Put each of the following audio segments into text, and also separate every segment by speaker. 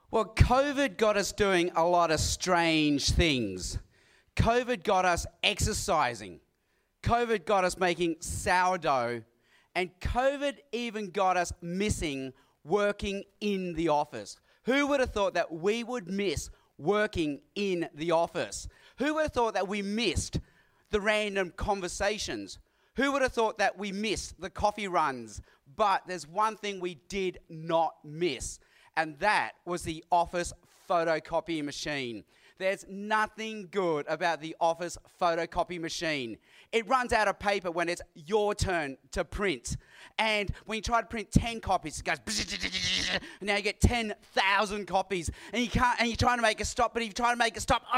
Speaker 1: Well, COVID got us doing a lot of strange things. COVID got us exercising. COVID got us making sourdough. And COVID even got us missing working in the office. Who would have thought that we would miss working in the office? Who would have thought that we missed the random conversations? Who would have thought that we missed the coffee runs? But there's one thing we did not miss, and that was the office photocopy machine. There's nothing good about the office photocopy machine. It runs out of paper when it's your turn to print. And when you try to print 10 copies, it goes, and now you get 10,000 copies. And you can't, and you're trying to make it stop, but if you try to make it stop,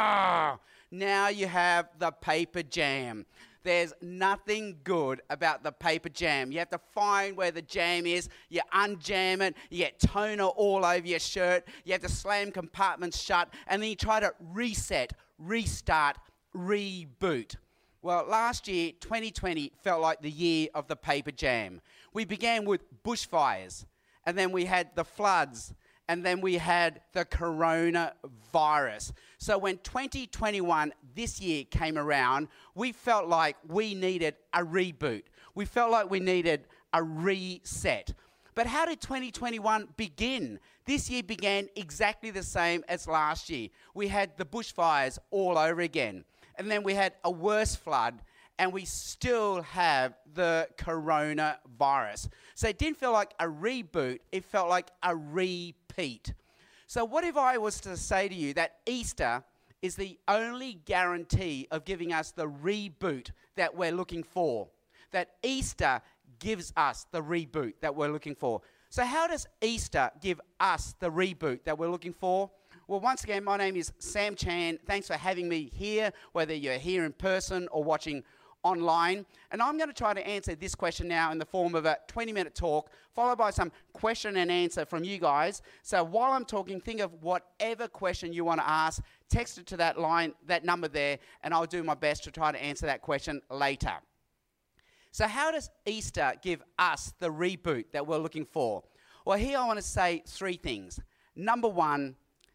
Speaker 1: now you have the paper jam. There's nothing good about the paper jam. You have to find where the jam is, you unjam it, you get toner all over your shirt, you have to slam compartments shut, and then you try to reset, restart, reboot. Well, last year, 2020, felt like the year of the paper jam. We began with bushfires, and then we had the floods, and then we had the coronavirus. So when 2021, this year, came around, we felt like we needed a reboot. We felt like we needed a reset. But how did 2021 begin? This year began exactly the same as last year. We had the bushfires all over again. And then we had a worse flood, and we still have the coronavirus. So it didn't feel like a reboot, it felt like a repeat. So what if I was to say to you that Easter is the only guarantee of giving us the reboot that we're looking for? That Easter gives us the reboot that we're looking for. So how does Easter give us the reboot that we're looking for? Well, once again, my name is Sam Chan. Thanks for having me here, whether you're here in person or watching online. And I'm going to try to answer this question now in the form of a 20-minute talk, followed by some question and answer from you guys. So while I'm talking, think of whatever question you want to ask, text it to that line, that number there, and I'll do my best to try to answer that question later. So how does Easter give us the reboot that we're looking for? Well, here I want to say three things. Number one,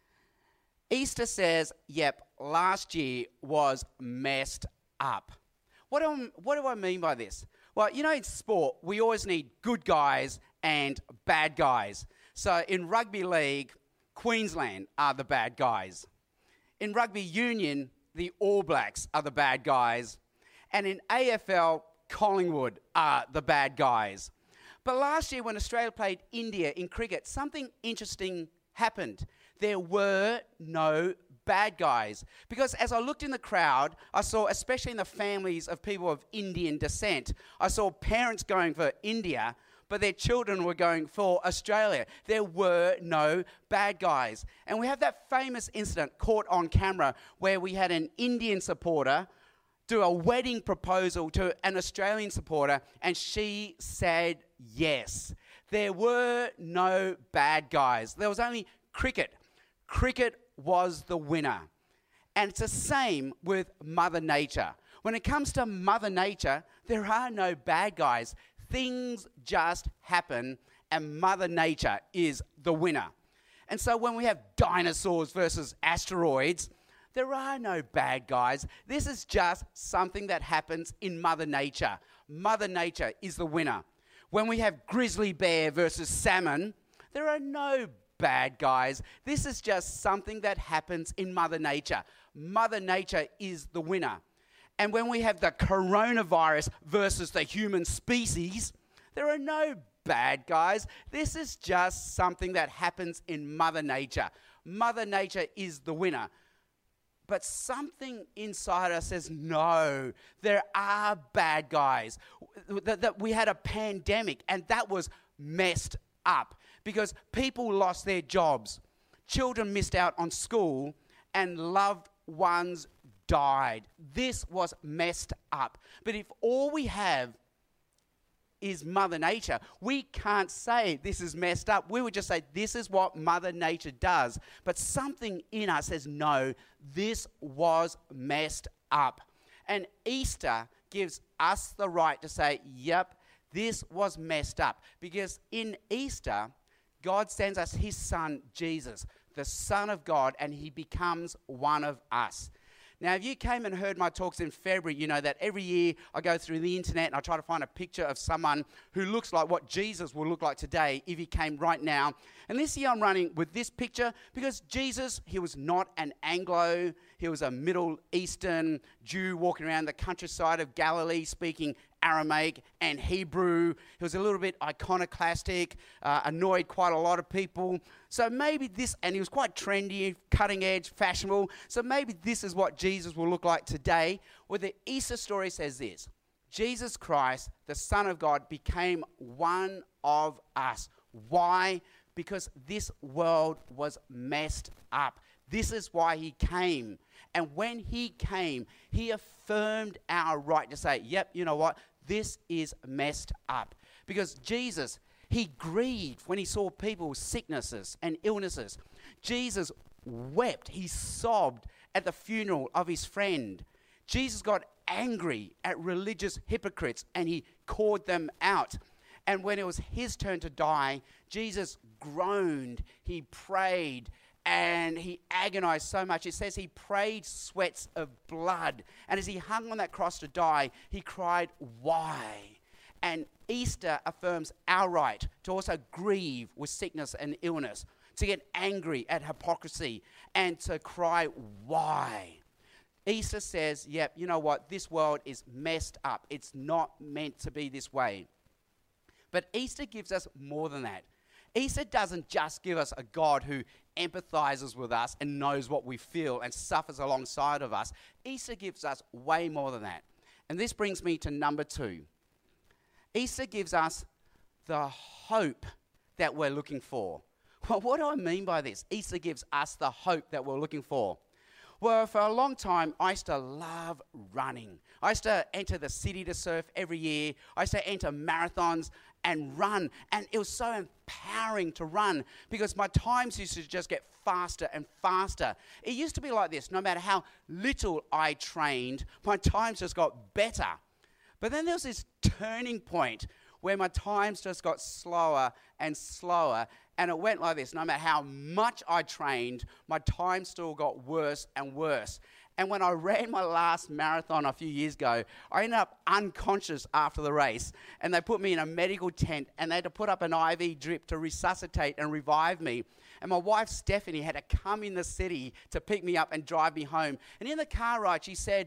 Speaker 1: Easter says, yep, last year was messed up. What do I mean by this? Well, you know, in sport, we always need good guys and bad guys. So in rugby league, Queensland are the bad guys. In rugby union, the All Blacks are the bad guys. And in AFL, Collingwood are the bad guys. But last year when Australia played India in cricket, something interesting happened. There were no bad guys. Because as I looked in the crowd, I saw, especially in the families of people of Indian descent, I saw parents going for India, but their children were going for Australia. There were no bad guys. And we have that famous incident caught on camera where we had an Indian supporter do a wedding proposal to an Australian supporter, and she said yes. There were no bad guys. There was only cricket. Cricket was the winner. And it's the same with Mother Nature. When it comes to Mother Nature, there are no bad guys. Things just happen, and Mother Nature is the winner. And so when we have dinosaurs versus asteroids, there are no bad guys. This is just something that happens in Mother Nature. Mother Nature is the winner. When we have grizzly bear versus salmon, there are no bad guys. This is just something that happens in Mother Nature. Mother Nature is the winner. And when we have the coronavirus versus the human species, there are no bad guys. This is just something that happens in Mother Nature. Mother Nature is the winner. But something inside us says, no, there are bad guys. That we had a pandemic, and that was messed up because people lost their jobs, children missed out on school, and loved ones died. This was messed up. But if all we have is Mother Nature, we can't say this is messed up. We would just say this is what Mother Nature does. But something in us says, no, this was messed up. And Easter gives us the right to say, yep, this was messed up. Because in Easter, God sends us his son, Jesus, the Son of God, and he becomes one of us. Now, if you came and heard my talks in February, you know that every year I go through the internet and I try to find a picture of someone who looks like what Jesus will look like today if he came right now. And this year I'm running with this picture because Jesus, he was not an Anglo. He was a Middle Eastern Jew walking around the countryside of Galilee speaking Aramaic and Hebrew. He was a little bit iconoclastic, annoyed quite a lot of people. So maybe this, and he was quite trendy, cutting edge, fashionable. So maybe this is what Jesus will look like today. Well, the Easter story says this: Jesus Christ, the Son of God, became one of us. Why? Because this world was messed up. This is why he came. And when he came, he affirmed our right to say, yep, you know what? This is messed up. Because Jesus, he grieved when he saw people with sicknesses and illnesses. Jesus wept. He sobbed at the funeral of his friend. Jesus got angry at religious hypocrites and he called them out. And when it was his turn to die, Jesus groaned, he prayed, and he agonized so much. It says he prayed sweats of blood. And as he hung on that cross to die, he cried, why? And Easter affirms our right to also grieve with sickness and illness, to get angry at hypocrisy, and to cry, why? Easter says, yep, you know what? This world is messed up. It's not meant to be this way. But Easter gives us more than that. Easter doesn't just give us a God who empathizes with us and knows what we feel and suffers alongside of us. Easter gives us way more than that. And this brings me to number 2. Easter gives us the hope that we're looking for. Well, what do I mean by this? Easter gives us the hope that we're looking for. Well, for a long time, I used to love running. I used to enter the city to surf every year. I used to enter marathons and run. And it was so empowering to run because my times used to just get faster and faster. It used to be like this. No matter how little I trained, my times just got better. But then there was this turning point where my times just got slower and slower. And it went like this. No matter how much I trained, my time still got worse and worse. And when I ran my last marathon a few years ago, I ended up unconscious after the race. And they put me in a medical tent and they had to put up an IV drip to resuscitate and revive me. And my wife, Stephanie, had to come in the city to pick me up and drive me home. And in the car ride, she said,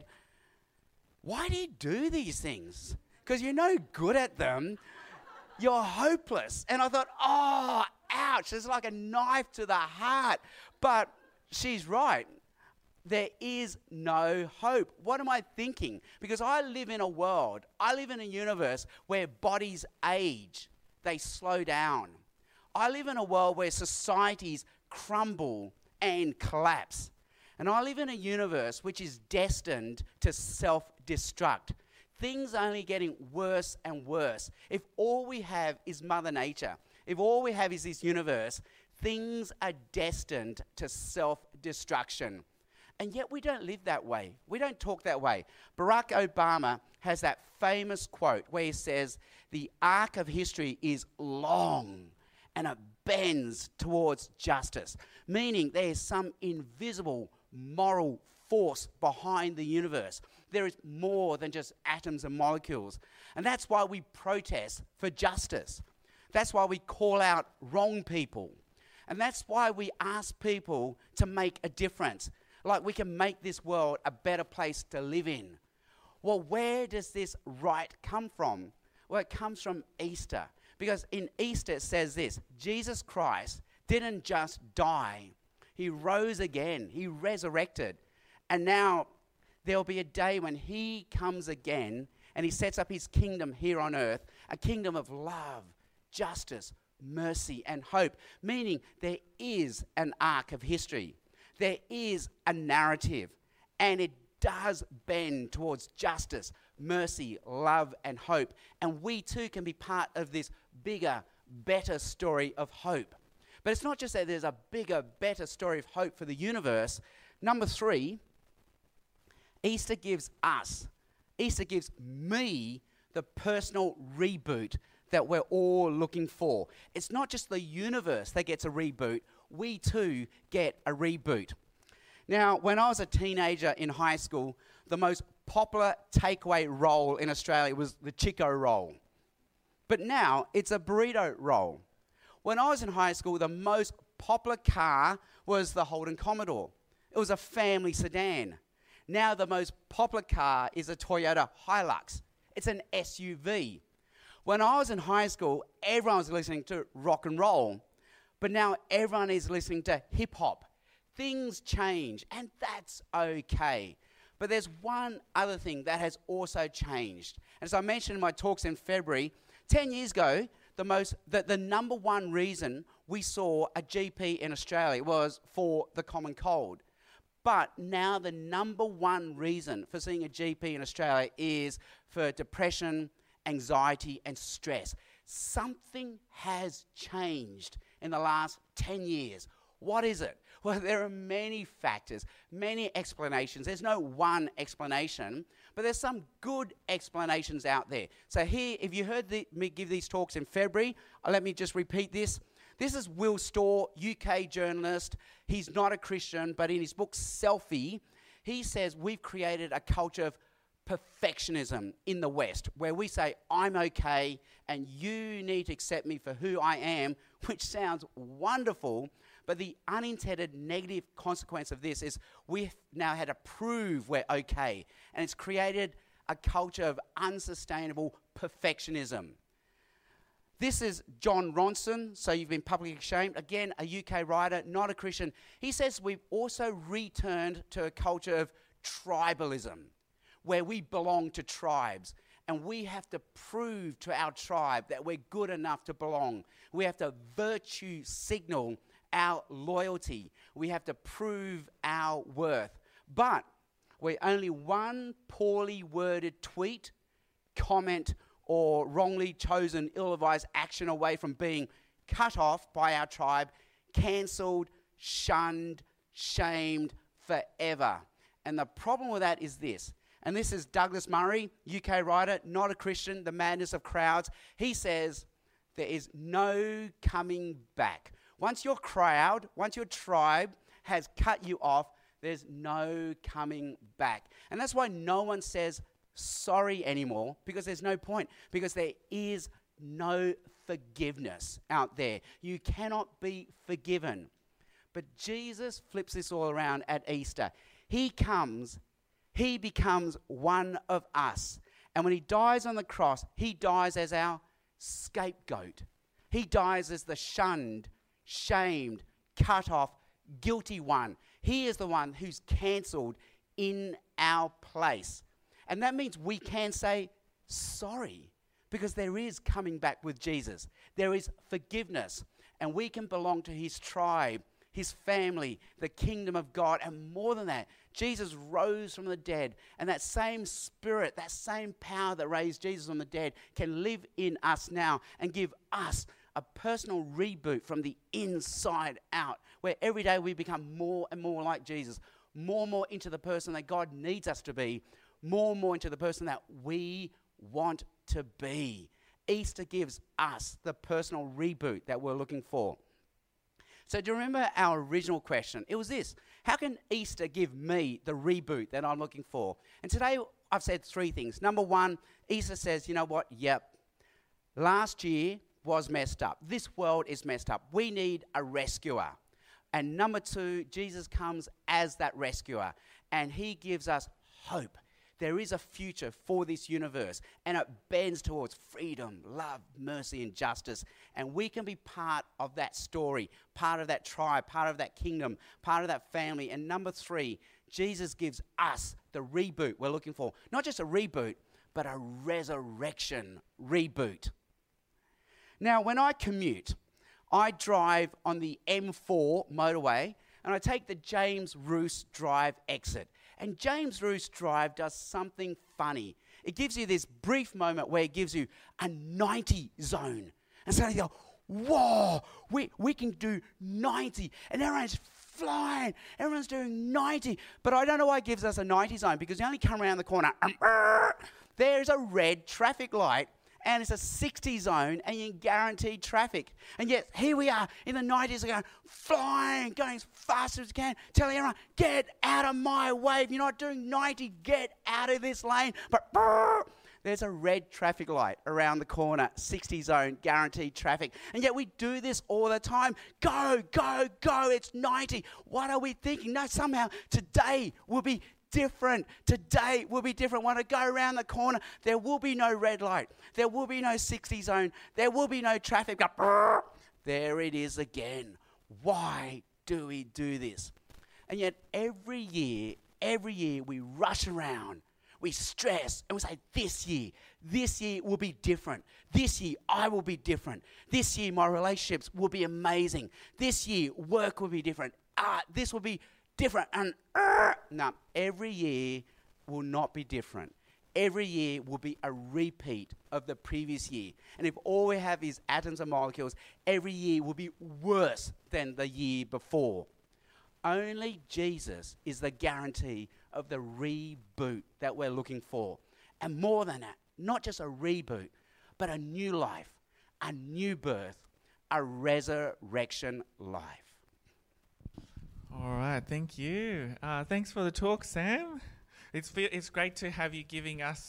Speaker 1: why do you do these things? Because you're no good at them. You're hopeless. And I thought, oh, ouch. It's like a knife to the heart. But she's right. There is no hope. What am I thinking? Because I live in a world, I live in a universe where bodies age, they slow down. I live in a world where societies crumble and collapse. And I live in a universe which is destined to self-destruct. Things are only getting worse and worse. If all we have is Mother Nature, if all we have is this universe, things are destined to self-destruction. And yet we don't live that way. We don't talk that way. Barack Obama has that famous quote where he says, the arc of history is long and it bends towards justice, meaning there is some invisible moral force behind the universe. There is more than just atoms and molecules. And that's why we protest for justice. That's why we call out wrong people. And that's why we ask people to make a difference. Like we can make this world a better place to live in. Well, where does this right come from? Well, it comes from Easter. Because in Easter it says this: Jesus Christ didn't just die. He rose again. He resurrected. And now there'll be a day when he comes again and he sets up his kingdom here on earth, a kingdom of love, justice, mercy, and hope, meaning there is an arc of history. There is a narrative, and it does bend towards justice, mercy, love, and hope. And we too can be part of this bigger, better story of hope. But it's not just that there's a bigger, better story of hope for the universe. Number 3, Easter gives me the personal reboot that we're all looking for. It's not just the universe that gets a reboot. We too get a reboot. Now, when I was a teenager in high school, the most popular takeaway roll in Australia was the Chico roll. But now it's a burrito roll. When I was in high school, the most popular car was the Holden Commodore. It was a family sedan. Now the most popular car is a Toyota Hilux. It's an SUV. When I was in high school, everyone was listening to rock and roll. But now everyone is listening to hip hop. Things change, and that's okay. But there's one other thing that has also changed. As I mentioned in my talks in February, 10 years ago, the number one reason we saw a GP in Australia was for the common cold. But now the number one reason for seeing a GP in Australia is for depression, anxiety, and stress. Something has changed in the last 10 years. What is it? Well, there are many factors, many explanations. There's no one explanation, but there's some good explanations out there. So here, if you heard me give these talks in February, let me just repeat this. This is Will Storr, UK journalist. He's not a Christian, but in his book Selfie, he says we've created a culture of perfectionism in the West, where we say, I'm okay, and you need to accept me for who I am, which sounds wonderful, but the unintended negative consequence of this is we've now had to prove we're okay, and it's created a culture of unsustainable perfectionism. This is John Ronson, so you've been publicly shamed. Again, a UK writer, not a Christian. He says we've also returned to a culture of tribalism, where we belong to tribes, and we have to prove to our tribe that we're good enough to belong. We have to virtue signal our loyalty. We have to prove our worth. But we're only one poorly worded tweet, comment, or wrongly chosen, ill-advised action away from being cut off by our tribe, cancelled, shunned, shamed forever. And the problem with that is this, and this is Douglas Murray, UK writer, not a Christian, The Madness of Crowds. He says there is no coming back. Once your crowd, once your tribe has cut you off, there's no coming back. And that's why no one says sorry anymore, because there's no point, because there is no forgiveness out there. You cannot be forgiven. But Jesus flips this all around at Easter. He comes, he becomes one of us. And when he dies on the cross, he dies as our scapegoat. He dies as the shunned, shamed, cut off, guilty one. He is the one who's cancelled in our place. And that means we can say sorry, because there is coming back with Jesus. There is forgiveness, and we can belong to his tribe, his family, the kingdom of God. And more than that, Jesus rose from the dead, and that same spirit, that same power that raised Jesus from the dead can live in us now and give us a personal reboot from the inside out, where every day we become more and more like Jesus, more and more into the person that God needs us to be, more and more into the person that we want to be. Easter gives us the personal reboot that we're looking for. So do you remember our original question? It was this: how can Easter give me the reboot that I'm looking for? And today I've said three things. Number one, Easter says, you know what? Yep, last year was messed up. This world is messed up. We need a rescuer. And number two, Jesus comes as that rescuer, and he gives us hope. There is a future for this universe, and it bends towards freedom, love, mercy, and justice. And we can be part of that story, part of that tribe, part of that kingdom, part of that family. And number three, Jesus gives us the reboot we're looking for. Not just a reboot, but a resurrection reboot. Now, when I commute, I drive on the M4 motorway, and I take the James Roos Drive exit. And James Roos Drive does something funny. It gives you this brief moment where it gives you a 90 zone. And suddenly you go, whoa, we can do 90. And everyone's flying. Everyone's doing 90. But I don't know why it gives us a 90 zone, because you only come around the corner. There's a red traffic light, and it's a 60 zone, and you're guaranteed traffic. And yet, here we are in the 90s, going, flying, going as fast as you can, telling everyone, get out of my way. If you're not doing 90, get out of this lane. But there's a red traffic light around the corner, 60 zone, guaranteed traffic. And yet we do this all the time. Go, go, go, it's 90. What are we thinking? No, somehow today will be different. Today will be different. When I go around the corner, there will be no red light. There will be no 60 zone. There will be no traffic. There it is again. Why do we do this? And yet every year we rush around. We stress and we say, this year will be different. This year, I will be different. This year, my relationships will be amazing. This year, work will be different. This will be different. And no, every year will not be different. Every year will be a repeat of the previous year. And if all we have is atoms and molecules, every year will be worse than the year before. Only Jesus is the guarantee of the reboot that we're looking for. And more than that, not just a reboot, but a new life, a new birth, a resurrection life.
Speaker 2: All right, thank you. Thanks for the talk, Sam. It's great to have you giving us,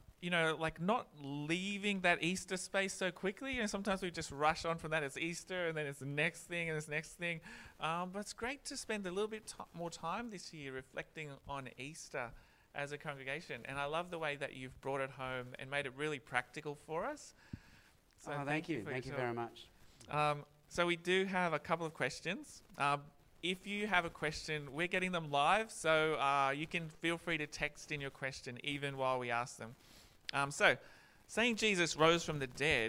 Speaker 2: not leaving that Easter space so quickly. Sometimes we just rush on from that. It's Easter, and then it's the next thing, and this next thing. But it's great to spend a little bit more time this year reflecting on Easter as a congregation. And I love the way that you've brought it home and made it really practical for us. So
Speaker 1: thank you. Thank you very much.
Speaker 2: So we do have a couple of questions. If you have a question, we're getting them live, so you can feel free to text in your question even while we ask them. So, saying Jesus rose from the dead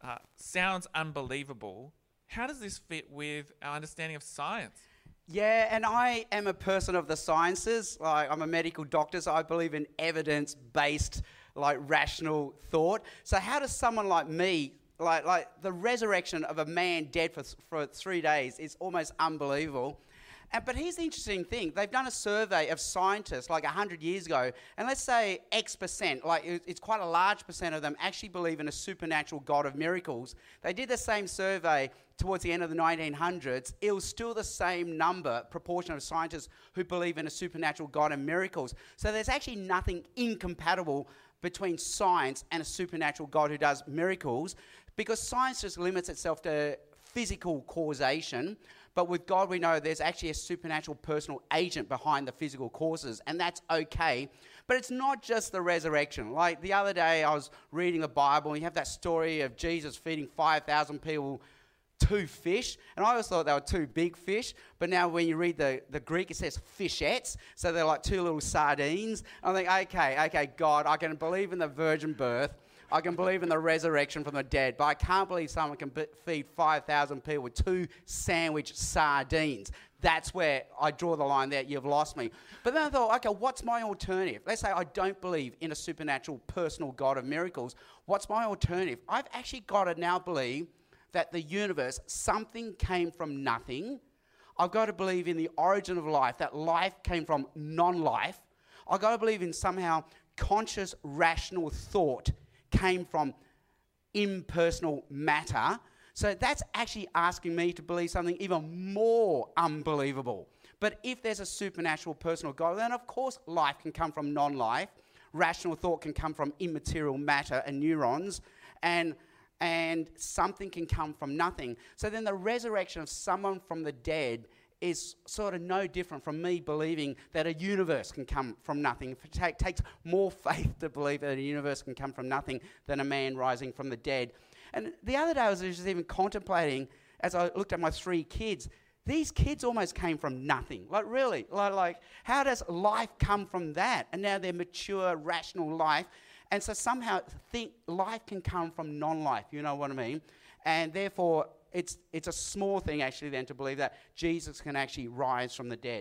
Speaker 2: sounds unbelievable. How does this fit with our understanding of science?
Speaker 1: Yeah, and I am a person of the sciences. I'm a medical doctor, so I believe in evidence-based, rational thought. So how does someone like me, like the resurrection of a man dead for 3 days is almost unbelievable. But here's the interesting thing. They've done a survey of scientists 100 years ago, and let's say X percent, it's quite a large percent of them actually believe in a supernatural God of miracles. They did the same survey towards the end of the 1900s. It was still the same proportion of scientists who believe in a supernatural God of miracles. So there's actually nothing incompatible between science and a supernatural God who does miracles, because science just limits itself to physical causation. But with God, we know there's actually a supernatural personal agent behind the physical causes, and that's okay. But it's not just the resurrection. Like the other day, I was reading the Bible, and you have that story of Jesus feeding 5,000 people 2 fish. And I always thought they were 2 big fish, but now when you read the Greek, it says fishettes, so they're like 2 little sardines. I think, okay, God, I can believe in the virgin birth. I can believe in the resurrection from the dead, but I can't believe someone can feed 5,000 people with 2 sandwich sardines. That's where I draw the line there. You've lost me. But then I thought, okay, what's my alternative? Let's say I don't believe in a supernatural personal God of miracles. What's my alternative? I've actually got to now believe that the universe, something came from nothing. I've got to believe in the origin of life, that life came from non-life. I've got to believe in somehow conscious, rational thought came from impersonal matter. So that's actually asking me to believe something even more unbelievable. But if there's a supernatural personal God, then of course life can come from non-life. Rational thought can come from immaterial matter and neurons. And something can come from nothing. So then the resurrection of someone from the dead is sort of no different from me believing that a universe can come from nothing. It takes more faith to believe that a universe can come from nothing than a man rising from the dead. And the other day I was just even contemplating, as I looked at my 3 kids, these kids almost came from nothing. Really, how does life come from that? And now they're mature, rational life. And so somehow think life can come from non-life, you know what I mean? And therefore, it's a small thing actually then to believe that Jesus can actually rise from the dead.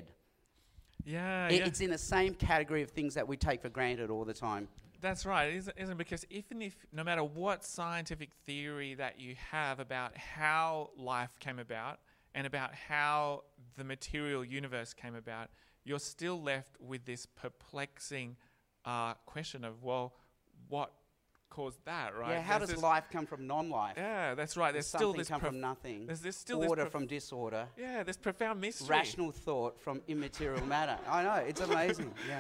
Speaker 2: Yeah.
Speaker 1: It's in the same category of things that we take for granted all the time.
Speaker 2: That's right, isn't it? Because even if, no matter what scientific theory that you have about how life came about and about how the material universe came about, you're still left with this perplexing question of, well, what caused that, right?
Speaker 1: Yeah, how
Speaker 2: There's
Speaker 1: does
Speaker 2: this-
Speaker 1: life come from non-life?
Speaker 2: Yeah, that's right. There's
Speaker 1: Does
Speaker 2: still
Speaker 1: something
Speaker 2: this
Speaker 1: come from nothing?
Speaker 2: there's still this
Speaker 1: Order from disorder?
Speaker 2: yeah, this profound mystery.
Speaker 1: Rational thought from immaterial matter. I know, it's amazing. Yeah.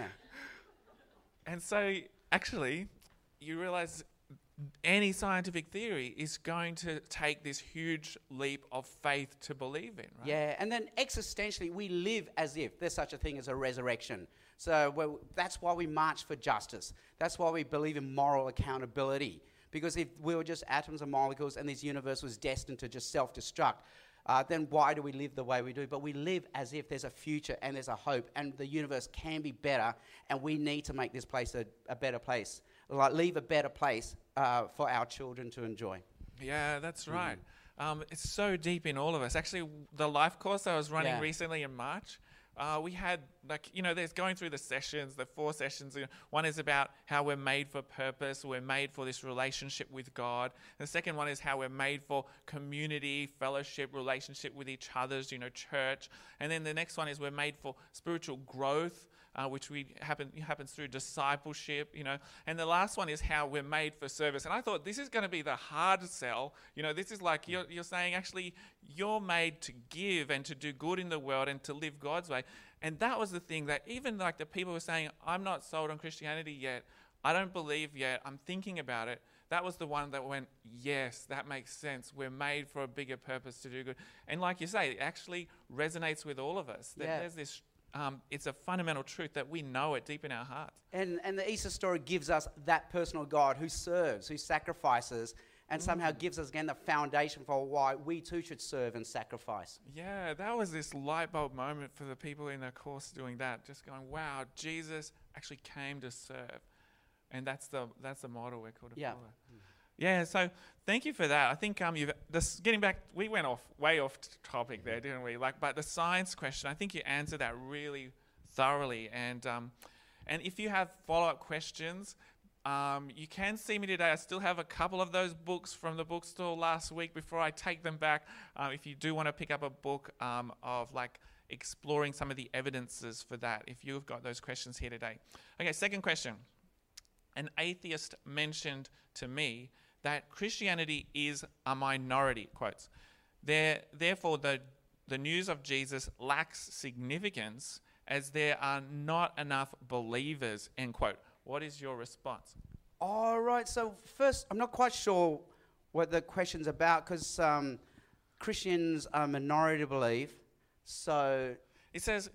Speaker 2: And so, actually, you realize any scientific theory is going to take this huge leap of faith to believe in, right?
Speaker 1: Yeah, and then existentially, we live as if there's such a thing as a resurrection. So that's why we march for justice. That's why we believe in moral accountability. Because if we were just atoms and molecules and this universe was destined to just self-destruct, then why do we live the way we do? But we live as if there's a future and there's a hope and the universe can be better, and we need to make this place a better place. Like, leave a better place for our children to enjoy.
Speaker 2: Yeah, that's right. It's so deep in all of us. Actually, the life course I was running
Speaker 1: Yeah.
Speaker 2: recently in March, we had, there's going through the sessions, the 4 sessions. One is about how we're made for purpose. We're made for this relationship with God. The second one is how we're made for community, fellowship, relationship with each other's, church. And then the next one is we're made for spiritual growth, which happens through discipleship, And the last one is how we're made for service. And I thought, this is going to be the hard sell. This is like you're saying, actually, you're made to give and to do good in the world and to live God's way. And that was the thing that even like the people were saying, I'm not sold on Christianity yet. I don't believe yet. I'm thinking about it. That was the one that went, yes, that makes sense. We're made for a bigger purpose to do good. And like you say, it actually resonates with all of us.
Speaker 1: Yeah.
Speaker 2: There's this... it's a fundamental truth that we know it deep in our hearts.
Speaker 1: And the Easter story gives us that personal God who serves, who sacrifices, and somehow gives us again the foundation for why we too should serve and sacrifice.
Speaker 2: Yeah, that was this light bulb moment for the people in the course doing that, just going, wow, Jesus actually came to serve. And that's the model we're called to follow. Yeah, so thank you for that. I think getting back, we went way off topic there, didn't we? But the science question, I think you answered that really thoroughly. And if you have follow-up questions, you can see me today. I still have a couple of those books from the bookstore last week before I take them back. If you do want to pick up a book of exploring some of the evidences for that, if you've got those questions here today. Okay, second question. An atheist mentioned to me that Christianity is a minority, quotes. Therefore, the news of Jesus lacks significance as there are not enough believers, end quote. What is your response?
Speaker 1: All right, so first, I'm not quite sure what the question's about, because Christians are minority to believe, so...
Speaker 2: It says,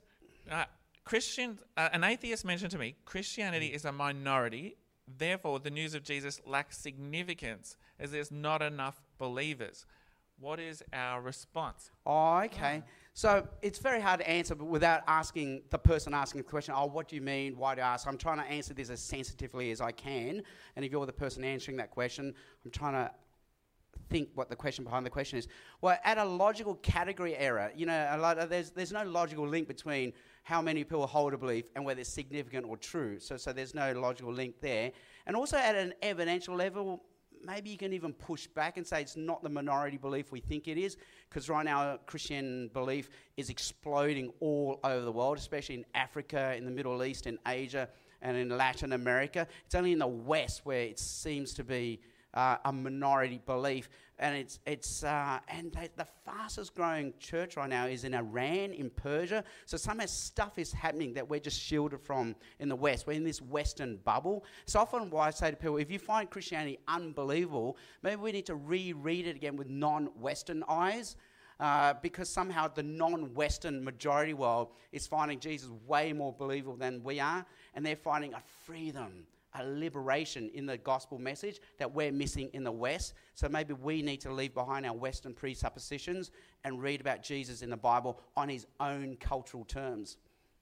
Speaker 2: an atheist mentioned to me, Christianity is a minority. Therefore, the news of Jesus lacks significance as there's not enough believers. What is our response?
Speaker 1: Oh, okay. So it's very hard to answer without asking the person asking the question, what do you mean? Why do you ask? I'm trying to answer this as sensitively as I can. And if you're the person answering that question, I'm trying to think what the question behind the question is. Well, at a logical category error, there's no logical link between how many people hold a belief and whether it's significant or true. So there's no logical link there. And also at an evidential level, maybe you can even push back and say it's not the minority belief we think it is, because right now Christian belief is exploding all over the world, especially in Africa, in the Middle East, in Asia, and in Latin America. It's only in the West where it seems to be a minority belief, and the fastest growing church right now is in Iran, in Persia. So somehow stuff is happening that we're just shielded from in the West. We're in this Western bubble. So often why I say to people, if you find Christianity unbelievable, maybe we need to reread it again with non-Western eyes. Because somehow the non-Western majority world is finding Jesus way more believable than we are, and they're finding a freedom, a liberation in the gospel message that we're missing in the West. So maybe we need to leave behind our Western presuppositions and read about Jesus in the Bible on his own cultural terms.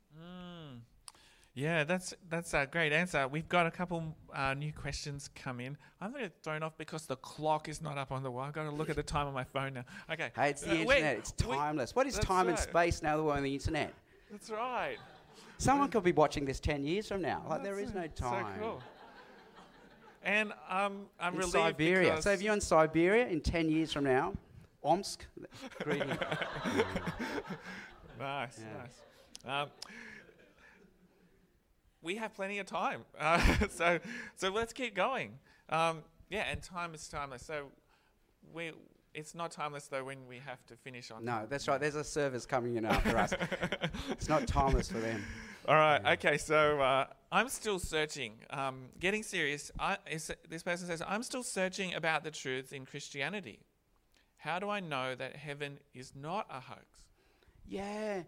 Speaker 2: Yeah, that's a great answer. We've got a couple new questions come in. I'm going to thrown off because the clock is not up on the wall. I've got to look at the time on my phone now. Okay.
Speaker 1: Hey, it's the internet. It's timeless. What is time and space now that we're on the internet?
Speaker 2: That's right.
Speaker 1: Someone could be watching this 10 years from now. There is no time.
Speaker 2: So cool. And I'm
Speaker 1: in
Speaker 2: relieved
Speaker 1: Siberia. So if you're in Siberia in 10 years from now, Omsk, greeting.
Speaker 2: Nice. We have plenty of time, so let's keep going. Yeah, and time is timeless. So it's not timeless though when we have to finish on.
Speaker 1: No, that's right. There's a service coming in after us. It's not timeless for them.
Speaker 2: All right. Yeah. Okay. So I'm still searching. Getting serious. This person says, I'm still searching about the truth in Christianity. How do I know that heaven is not a hoax?
Speaker 1: Yeah.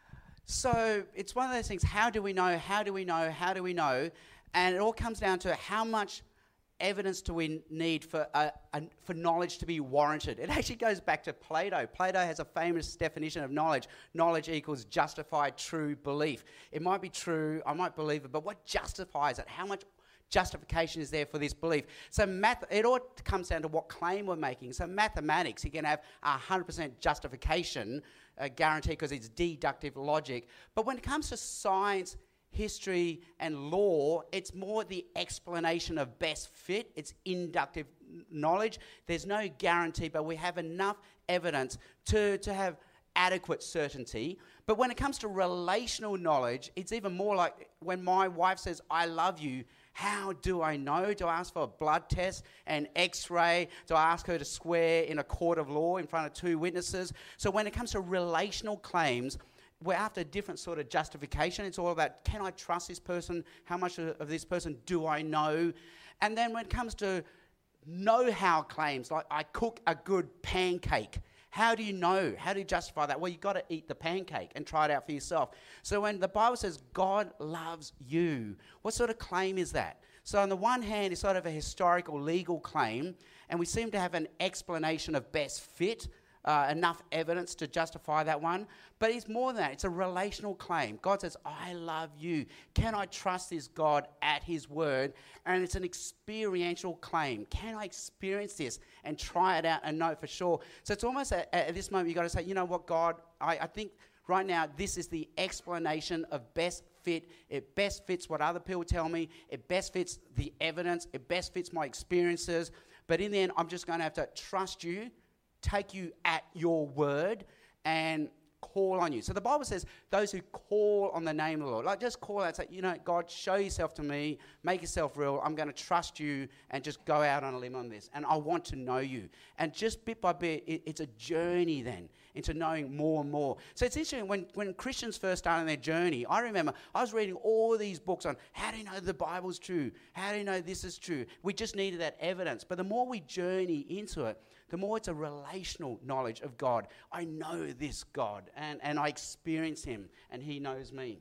Speaker 1: So it's one of those things. How do we know? How do we know? How do we know? And it all comes down to how much evidence do we need for knowledge to be warranted. It actually goes back to Plato. Plato has a famous definition of knowledge. Knowledge equals justified true belief. It might be true, I might believe it, but what justifies it? How much justification is there for this belief? So it all comes down to what claim we're making. So mathematics, you can have 100% justification guarantee because it's deductive logic. But when it comes to science, history and law, it's more the explanation of best fit. It's inductive knowledge. There's no guarantee, but we have enough evidence to have adequate certainty. But when it comes to relational knowledge, it's even more like when my wife says, I love you, how do I know? Do I ask for a blood test, an x-ray? Do I ask her to swear in a court of law in front of two witnesses? So when it comes to relational claims, we're after a different sort of justification. It's all about, can I trust this person? How much of this person do I know? And then when it comes to know-how claims, like I cook a good pancake, how do you know? How do you justify that? Well, you've got to eat the pancake and try it out for yourself. So when the Bible says God loves you, what sort of claim is that? So on the one hand, it's sort of a historical legal claim, and we seem to have an explanation of best fit, enough evidence to justify that one. But it's more than that. It's a relational claim. God says, I love you. Can I trust this God at his word? And it's an experiential claim. Can I experience this and try it out and know for sure? So it's almost at this moment you've got to say, you know what, God, I think right now this is the explanation of best fit. It best fits what other people tell me. It best fits the evidence. It best fits my experiences. But in the end, I'm just going to have to trust you, take you at your word, and call on you. So the Bible says those who call on the name of the Lord, like just call out and say, you know, God, show yourself to me, make yourself real. I'm going to trust you and just go out on a limb on this. And I want to know you. And just bit by bit, it's a journey then into knowing more and more. So it's interesting, when Christians first started their journey, I remember I was reading all these books on how do you know the Bible's true? How do you know this is true? We just needed that evidence. But the more we journey into it, the more it's a relational knowledge of God. I know this God, and I experience him, and he knows me.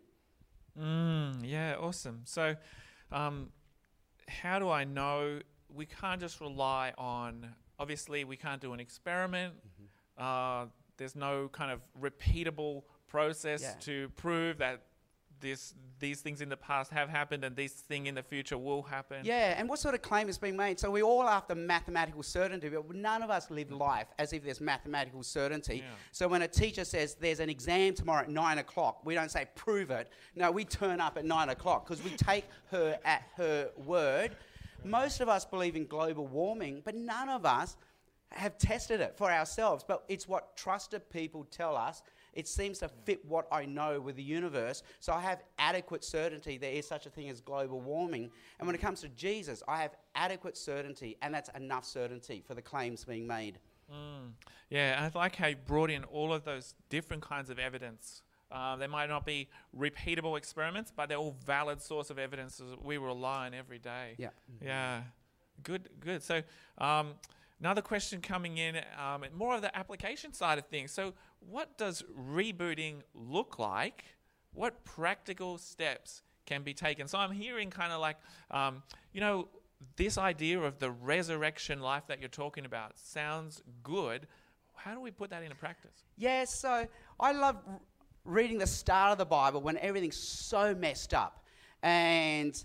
Speaker 2: Yeah, awesome. So how do I know? We can't just rely on, obviously we can't do an experiment. There's no kind of repeatable process to prove that these things in the past have happened and this thing in the future will happen.
Speaker 1: Yeah, and what sort of claim is being made? So we're all after mathematical certainty, but none of us live life as if there's mathematical certainty. Yeah. So when a teacher says there's an exam tomorrow at 9 o'clock, we don't say prove it. No, we turn up at 9 o'clock because we take her at her word. Most of us believe in global warming, but none of us have tested it for ourselves. But it's what trusted people tell us. It seems to fit what I know with the universe. So I have adequate certainty there is such a thing as global warming. And when it comes to Jesus, I have adequate certainty, and that's enough certainty for the claims being made.
Speaker 2: Yeah, I like how you brought in all of those different kinds of evidence. They might not be repeatable experiments, but they're all valid source of evidence that we rely on every day.
Speaker 1: Yeah.
Speaker 2: Yeah. Good. So another question coming in, more of the application side of things. So what does rebooting look like? What practical steps can be taken? So I'm hearing kind of like, this idea of the resurrection life that you're talking about sounds good. How do we put that into practice?
Speaker 1: Yeah, so I love reading the start of the Bible when everything's so messed up. And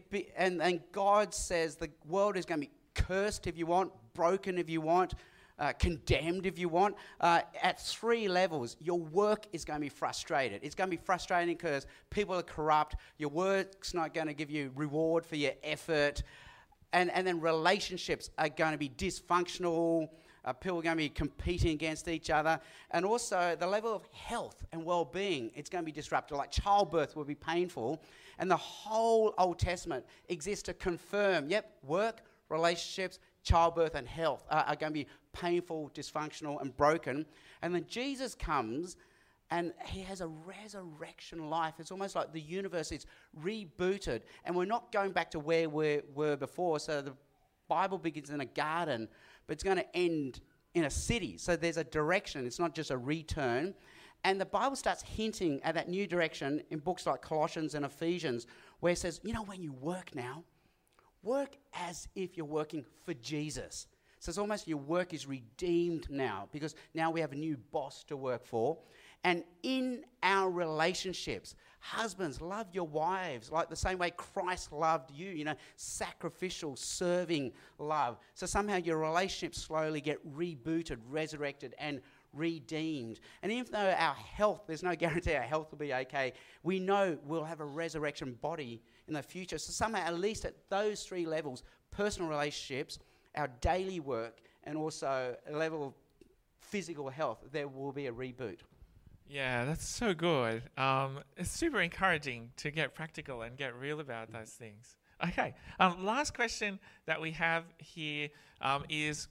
Speaker 1: God says the world is going to be cursed if you want, broken if you want, condemned if you want. At 3 levels, your work is going to be frustrated. It's going to be frustrating because people are corrupt. Your work's not going to give you reward for your effort. And then relationships are going to be dysfunctional. People are going to be competing against each other. And also the level of health and well-being, it's going to be disrupted. Like childbirth will be painful. And the whole Old Testament exists to confirm, work, relationships, childbirth, and health are going to be painful, dysfunctional, and broken. And then Jesus comes and he has a resurrection life. It's almost like the universe is rebooted, and we're not going back to where we were before. So the Bible begins in a garden, but it's going to end in a city. So there's a direction. It's not just a return. And the Bible starts hinting at that new direction in books like Colossians and Ephesians, where it says, when you work now, work as if you're working for Jesus. So it's almost your work is redeemed now, because now we have a new boss to work for. And in our relationships, husbands, love your wives like the same way Christ loved you, sacrificial, serving love. So somehow your relationships slowly get rebooted, resurrected, and redeemed. And even though our health, there's no guarantee our health will be okay, we know we'll have a resurrection body in the future. So somehow, at least at those three levels, personal relationships, our daily work, and also a level of physical health, there will be a reboot.
Speaker 2: Yeah, that's so good. It's super encouraging to get practical and get real about those things. Okay, last question that we have here is,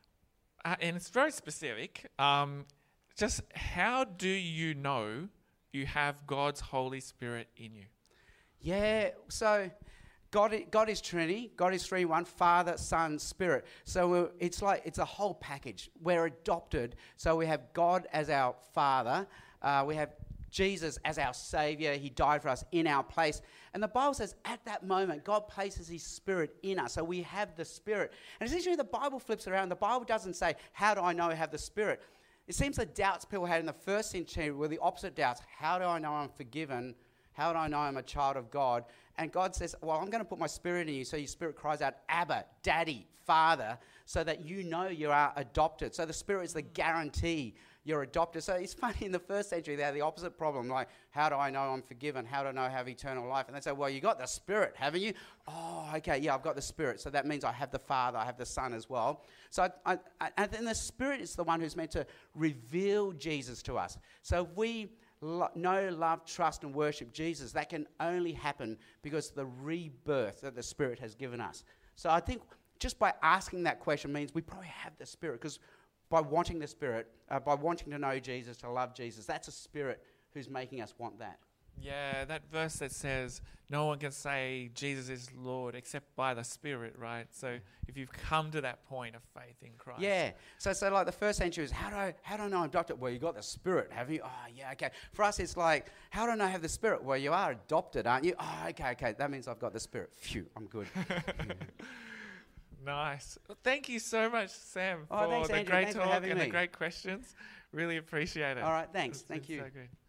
Speaker 2: and it's very specific, just how do you know you have God's Holy Spirit in you?
Speaker 1: Yeah, so God is Trinity. God is three in one, Father, Son, Spirit. So it's a whole package. We're adopted. So we have God as our Father. We have Jesus as our Saviour. He died for us in our place. And the Bible says at that moment, God places His Spirit in us. So we have the Spirit. And essentially the Bible flips around. The Bible doesn't say, how do I know I have the Spirit? It seems the doubts people had in the first century were the opposite doubts. How do I know I'm forgiven? How do I know I'm a child of God? And God says, well, I'm going to put my Spirit in you, so your spirit cries out, Abba, Daddy, Father, so that you know you are adopted. So the Spirit is the guarantee you're adopted. So it's funny, in the first century, they had the opposite problem, like, how do I know I'm forgiven? How do I know I have eternal life? And they say, well, you got the Spirit, haven't you? Oh, okay, yeah, I've got the Spirit. So that means I have the Father, I have the Son as well. So and then the Spirit is the one who's meant to reveal Jesus to us. So if we know, love, trust, and worship Jesus, that can only happen because of the rebirth that the Spirit has given us. So I think just by asking that question means we probably have the Spirit, because by wanting the Spirit, by wanting to know Jesus, to love Jesus, that's a Spirit who's making us want that.
Speaker 2: Yeah, that verse that says no one can say Jesus is Lord except by the Spirit, right? So if you've come to that point of faith in Christ.
Speaker 1: Yeah. So like the first century is, how do I know I'm adopted? Well, you got the Spirit, have you? Oh, yeah, okay. For us, it's like, how do I know I have the Spirit? Well, you are adopted, aren't you? Oh, okay. That means I've got the Spirit. Phew, I'm good.
Speaker 2: Nice. Well, thank you so much, Sam, for
Speaker 1: thanks,
Speaker 2: the
Speaker 1: Andrew.
Speaker 2: great
Speaker 1: Thanks for
Speaker 2: talk
Speaker 1: having
Speaker 2: and
Speaker 1: me.
Speaker 2: the great questions. Really appreciate it.
Speaker 1: All right, thanks.
Speaker 2: It's
Speaker 1: Thank
Speaker 2: been
Speaker 1: you.
Speaker 2: So good.